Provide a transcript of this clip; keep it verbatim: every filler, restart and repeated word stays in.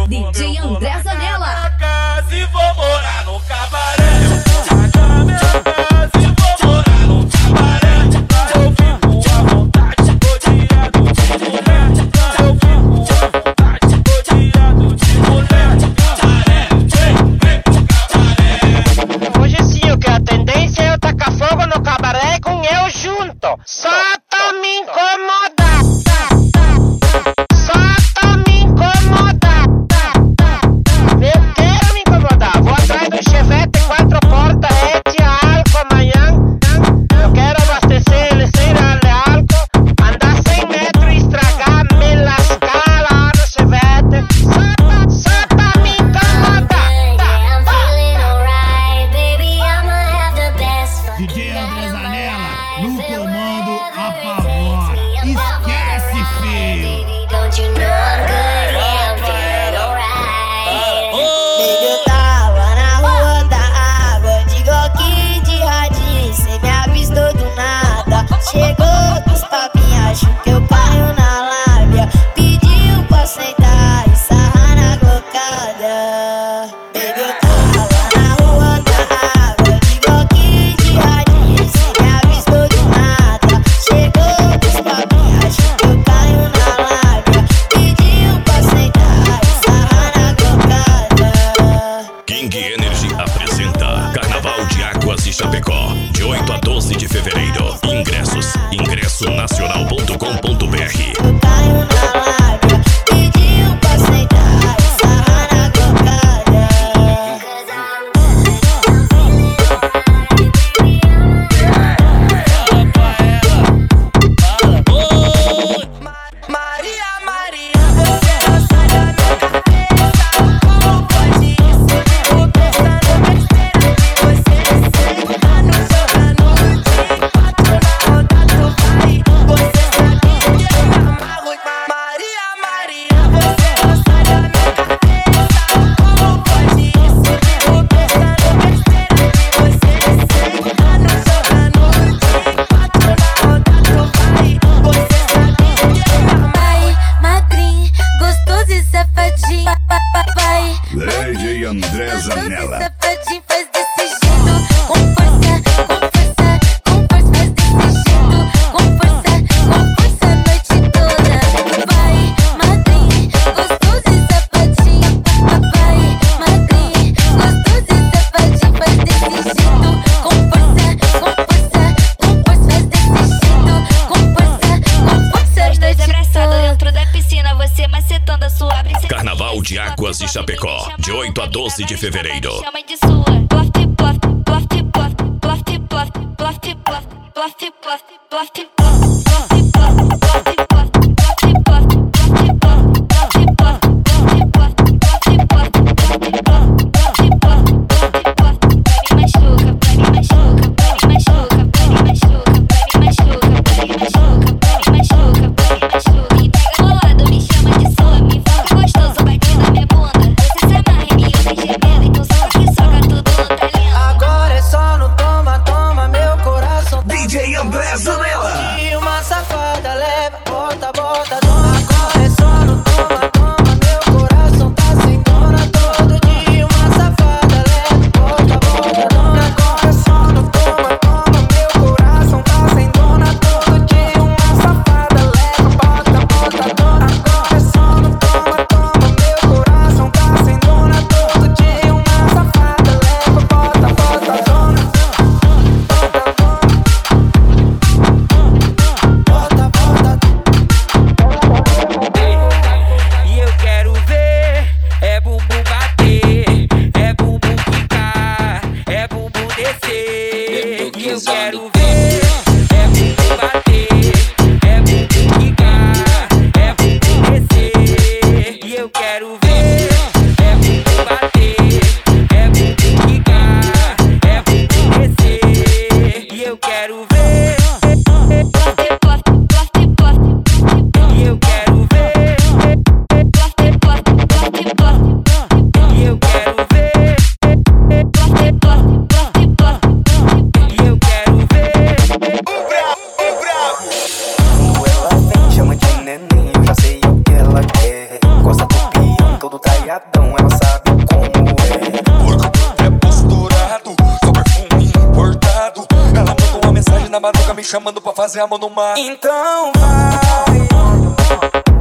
D J André Zanella. Se vou morar no cabaré, pagar minha casa e vou morar no cabaré. Eu fico à vontade, rodeado de mulher. Eu fico à vontade, rodeado de mulher. Cabaré, vem, vem pro cabaré. Hoje sim, o que a tendência é eu tacar fogo no cabaré com eu junto. Só pra me incomodar. D J André Zanella, no comando apavora. Esquece, filho. Baby, eu tava na rua da água, de goquinho de radinho, cê me avistou do nada. Chegou dos papinhos, achou que eu caio na lábia. Pediu pra sentar e sarrar na glocada. Baby, eu tava na rua da água, de goquinho de radinho, cê me avistou do nada. Chegou dos papinhos, achou que eu caio na lábia. Pediu pra sentar e sarrar na glocada. King Energy apresenta Carnaval de Águas e Chapecó, de oito a doze de fevereiro. Ingressos, ingresso nacional ponto com ponto br. Eu caio na lábia, pediu pra sentar e sarrar na glocada. Maria, Maria, você não sai da minha cabeça. Como pode isso? Vivo pensando besteira que você segue. Tá no jogando o dia, quatro na roda tu vai. Você sabe que eu me amarro. Maria, Maria, você não sai da minha cabeça. Como pode isso? Vivo pensando besteira que você segue. Tá no jogando o dia, quatro na roda tu vai. Você sabe que eu me amarro. Magrinho, gostoso e safadinho. Papai, D J André Zanella. safadinho faz desse jeito. Com força, com força, com força faz desse jeito. Com força, com força a noite toda. Vai, magrinho, gostoso e safadinho. Papai, magrinho, gostoso e safadinho faz desse jeito. Com força, com força, com força faz desse jeito. Com força, com força Nós dois a noite abraçados toda. dentro da piscina, você macetando a sua brisa. Carnaval de Águas e Chapecó, de oito a doze de fevereiro. Chama de sua. Plof, plof, plof, plof, plof, plof, plof, plof, plof, plof, plof, Agora é só no toma, toma meu coração. D J André Zanella. E uma safada leva. mina maluca me chamando pra fazer amor no mar. Então vai.